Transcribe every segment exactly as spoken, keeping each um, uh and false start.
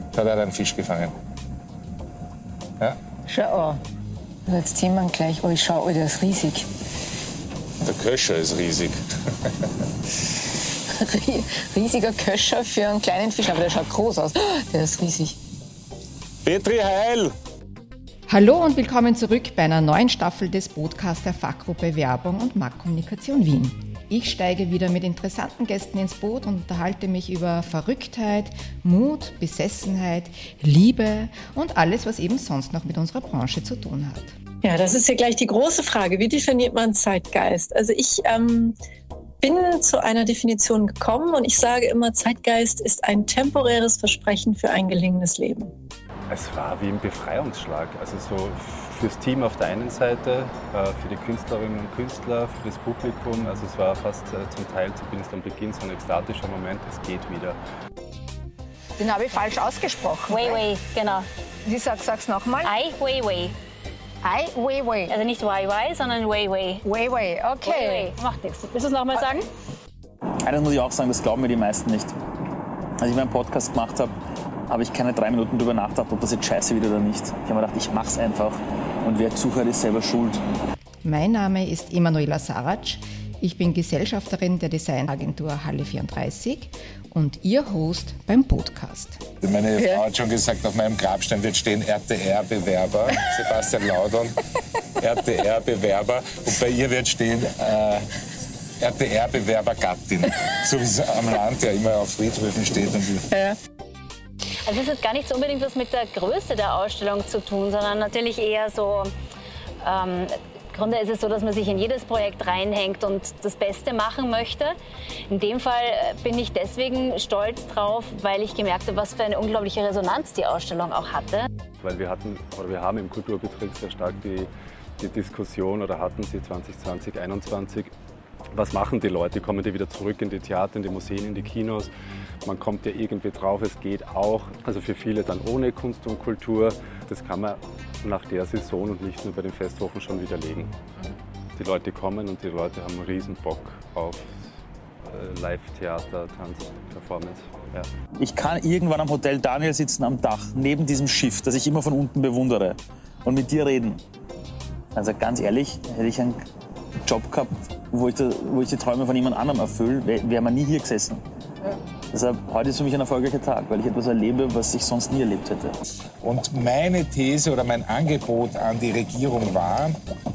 Da hat er einen Fisch gefangen. Ja. Schau an. Jetzt sehen wir ihn gleich. Oh, schau, oh, der ist riesig. Der Köscher ist riesig. Riesiger Köscher für einen kleinen Fisch, aber der schaut groß aus. Der ist riesig. Petri Heil! Hallo und willkommen zurück bei einer neuen Staffel des Podcasts der Fachgruppe Werbung und Marktkommunikation Wien. Ich steige wieder mit interessanten Gästen ins Boot und unterhalte mich über Verrücktheit, Mut, Besessenheit, Liebe und alles, was eben sonst noch mit unserer Branche zu tun hat. Ja, das ist ja gleich die große Frage. Wie definiert man Zeitgeist? Also ich ähm, bin zu einer Definition gekommen und ich sage immer, Zeitgeist ist ein temporäres Versprechen für ein gelingendes Leben. Es war wie ein Befreiungsschlag. Also so fürs Team auf der einen Seite, für die Künstlerinnen und Künstler, für das Publikum. Also es war fast zum Teil, zumindest am Beginn, so ein ekstatischer Moment, es geht wieder. Den habe ich falsch ausgesprochen. Wei Wei, genau. Wie sag, sag's nochmal? Ai Wei Wei. Ai Wei Wei. Also nicht Wei Wei, sondern Wei Wei. Wei Wei, okay. Wei Wei. Macht nichts. Willst du es nochmal sagen? Eines muss ich auch sagen, das glauben mir die meisten nicht. Als ich meinen Podcast gemacht habe, habe ich keine drei Minuten darüber nachgedacht, ob das jetzt scheiße wird oder nicht. Ich habe mir gedacht, ich mach's einfach und wer zuhört, ist selber schuld. Mein Name ist Emanuela Sarac. Ich bin Gesellschafterin der Designagentur Halle vierunddreißig und Ihr Host beim Podcast. Meine Frau hat schon gesagt, auf meinem Grabstein wird stehen R T R-Bewerber, Sebastian Laudon, R T R-Bewerber. Und bei ihr wird stehen äh, R T R-Bewerber-Gattin. So wie es am Land ja immer auf Friedhöfen steht. Und ja. Also es hat gar nicht so unbedingt was mit der Größe der Ausstellung zu tun, sondern natürlich eher so, ähm, im Grunde ist es so, dass man sich in jedes Projekt reinhängt und das Beste machen möchte. In dem Fall bin ich deswegen stolz drauf, weil ich gemerkt habe, was für eine unglaubliche Resonanz die Ausstellung auch hatte. Weil wir hatten, oder wir haben im Kulturbetrieb sehr stark die, die Diskussion, oder hatten sie zwanzig zwanzig, einundzwanzig, was machen die Leute? Kommen die wieder zurück in die Theater, in die Museen, in die Kinos? Man kommt ja irgendwie drauf, es geht auch. Also für viele dann ohne Kunst und Kultur. Das kann man nach der Saison und nicht nur bei den Festwochen schon widerlegen. Die Leute kommen und die Leute haben einen riesen Bock auf äh, Live-Theater, Tanz, Performance. Ja. Ich kann irgendwann am Hotel Daniel sitzen am Dach, neben diesem Schiff, das ich immer von unten bewundere, und mit dir reden. Also ganz ehrlich, hätte ich einen Job gehabt, wo ich, da, wo ich die Träume von jemand anderem erfülle, wäre wär man nie hier gesessen. Ja. Deshalb, heute ist für mich ein erfolgreicher Tag, weil ich etwas erlebe, was ich sonst nie erlebt hätte. Und meine These oder mein Angebot an die Regierung war,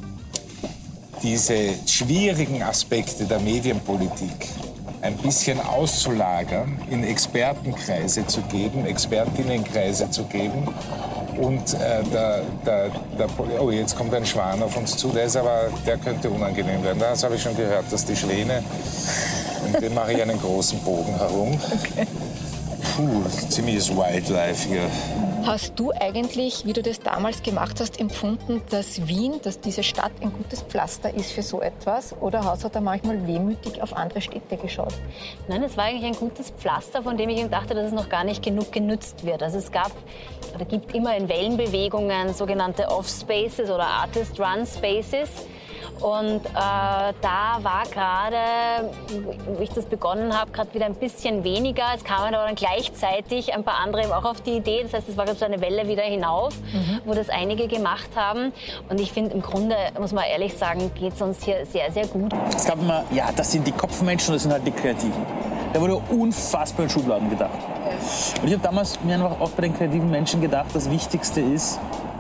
diese schwierigen Aspekte der Medienpolitik ein bisschen auszulagern, in Expertenkreise zu geben, Expertinnenkreise zu geben. Und äh, der, der, der, oh, jetzt kommt ein Schwan auf uns zu, der, ist aber, der könnte unangenehm werden. Das habe ich schon gehört, dass die Schwäne, und den mache ich einen großen Bogen herum. Okay. Puh, ziemliches Wildlife hier. Hast du eigentlich, wie du das damals gemacht hast, empfunden, dass Wien, dass diese Stadt ein gutes Pflaster ist für so etwas? Oder hast du da manchmal wehmütig auf andere Städte geschaut? Nein, es war eigentlich ein gutes Pflaster, von dem ich eben dachte, dass es noch gar nicht genug genützt wird. Also es gab oder gibt immer in Wellenbewegungen sogenannte Off-Spaces oder Artist-Run-Spaces. Und äh, da war gerade, wo ich das begonnen habe, gerade wieder ein bisschen weniger. Es kamen aber dann gleichzeitig ein paar andere eben auch auf die Idee. Das heißt, es war gerade so eine Welle wieder hinauf, mhm. wo das einige gemacht haben. Und ich finde, im Grunde, muss man ehrlich sagen, geht es uns hier sehr, sehr gut. Es gab immer, ja, das sind die Kopfmenschen, das sind halt die Kreativen. Da wurde unfassbar in Schubladen gedacht. Und ich habe damals mir einfach auch bei den kreativen Menschen gedacht, das Wichtigste ist,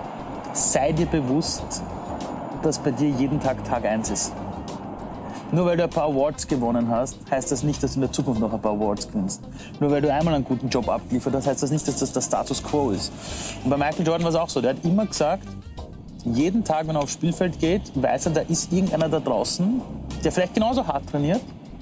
sei dir bewusst, dass bei dir jeden Tag Tag eins ist. Nur weil du ein paar Awards gewonnen hast, heißt das nicht, dass du in der Zukunft noch ein paar Awards gewinnst. Nur weil du einmal einen guten Job abgeliefert hast, heißt das nicht, dass das der Status Quo ist. Und bei Michael Jordan war es auch so. Der hat immer gesagt, jeden Tag, wenn er aufs Spielfeld geht, weiß er, da ist irgendeiner da draußen, der vielleicht genauso hart trainiert.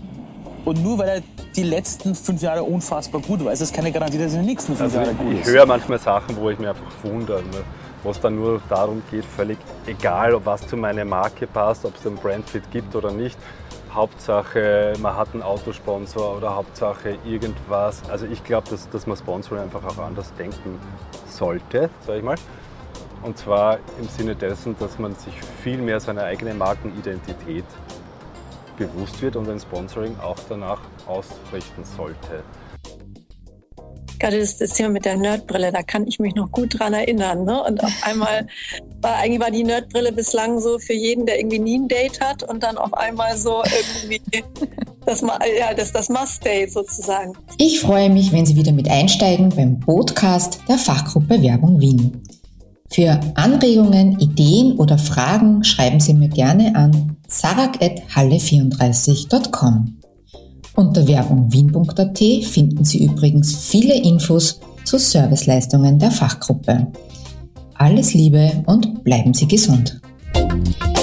Und nur weil er die letzten fünf Jahre unfassbar gut war, ist das keine Garantie, dass er in den nächsten fünf also Jahren gut ist. Ich höre manchmal Sachen, wo ich mir einfach wundere. Wo es dann nur darum geht, völlig egal, ob was zu meiner Marke passt, ob es einen Brandfit gibt oder nicht. Hauptsache, man hat einen Autosponsor oder Hauptsache irgendwas. Also ich glaube, dass, dass man Sponsoring einfach auch anders denken sollte, sage ich mal. Und zwar im Sinne dessen, dass man sich viel mehr seiner eigenen Markenidentität bewusst wird und ein Sponsoring auch danach ausrichten sollte. gerade das, das Thema mit der Nerdbrille, da kann ich mich noch gut dran erinnern. Ne? Und auf einmal war eigentlich war die Nerdbrille bislang so für jeden, der irgendwie nie ein Date hat und dann auf einmal so irgendwie das, ja, das, das Must-Date sozusagen. Ich freue mich, wenn Sie wieder mit einsteigen beim Podcast der Fachgruppe Werbung Wien. Für Anregungen, Ideen oder Fragen schreiben Sie mir gerne an sarag at halle vierunddreißig punkt com. Unter werbung wien punkt a t finden Sie übrigens viele Infos zu Serviceleistungen der Fachgruppe. Alles Liebe und bleiben Sie gesund.